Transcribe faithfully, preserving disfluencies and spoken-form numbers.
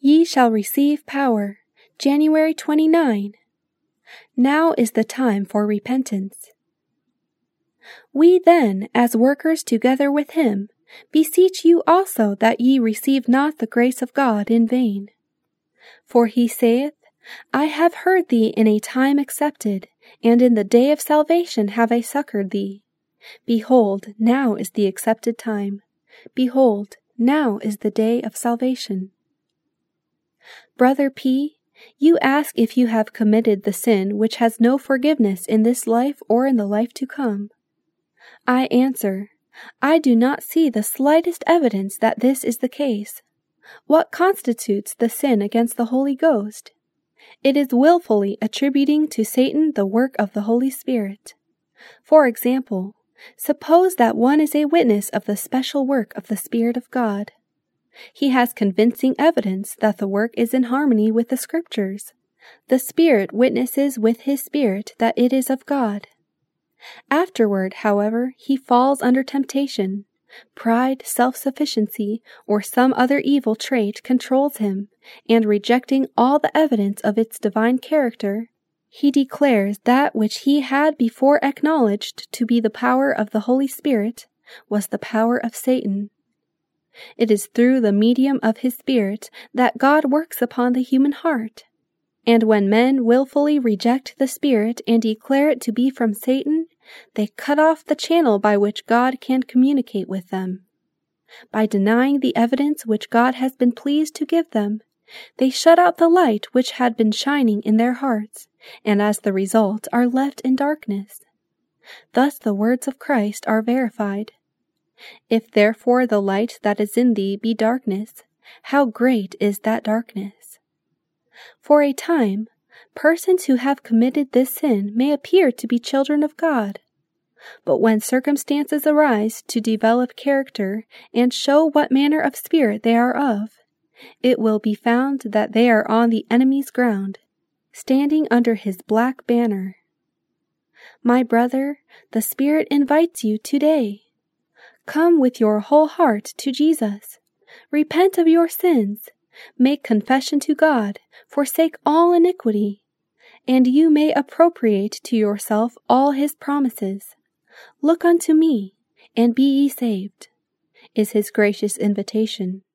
Ye shall receive power. January twenty-ninth. Now is the time for repentance. We then, as workers together with him, beseech you also that ye receive not the grace of God in vain. For he saith, I have heard thee in a time accepted, and in the day of salvation have I succored thee. Behold, now is the accepted time. Behold, now is the day of salvation. Brother P., you ask if you have committed the sin which has no forgiveness in this life or in the life to come. I answer, I do not see the slightest evidence that this is the case. What constitutes the sin against the Holy Ghost? It is willfully attributing to Satan the work of the Holy Spirit. For example, suppose that one is a witness of the special work of the Spirit of God. He has convincing evidence that the work is in harmony with the Scriptures. The Spirit witnesses with his spirit that it is of God. Afterward, however, he falls under temptation. Pride, self-sufficiency, or some other evil trait controls him, and rejecting all the evidence of its divine character, he declares that which he had before acknowledged to be the power of the Holy Spirit was the power of Satan. It is through the medium of his Spirit that God works upon the human heart. And when men willfully reject the Spirit and declare it to be from Satan, they cut off the channel by which God can communicate with them. By denying the evidence which God has been pleased to give them, they shut out the light which had been shining in their hearts, and as the result are left in darkness. Thus the words of Christ are verified. If therefore the light that is in thee be darkness, how great is that darkness? For a time, persons who have committed this sin may appear to be children of God. But when circumstances arise to develop character and show what manner of spirit they are of, it will be found that they are on the enemy's ground, standing under his black banner. My brother, the Spirit invites you today. Come with your whole heart to Jesus. Repent of your sins. Make confession to God. Forsake all iniquity. And you may appropriate to yourself all his promises. Look unto me, and be ye saved, is his gracious invitation.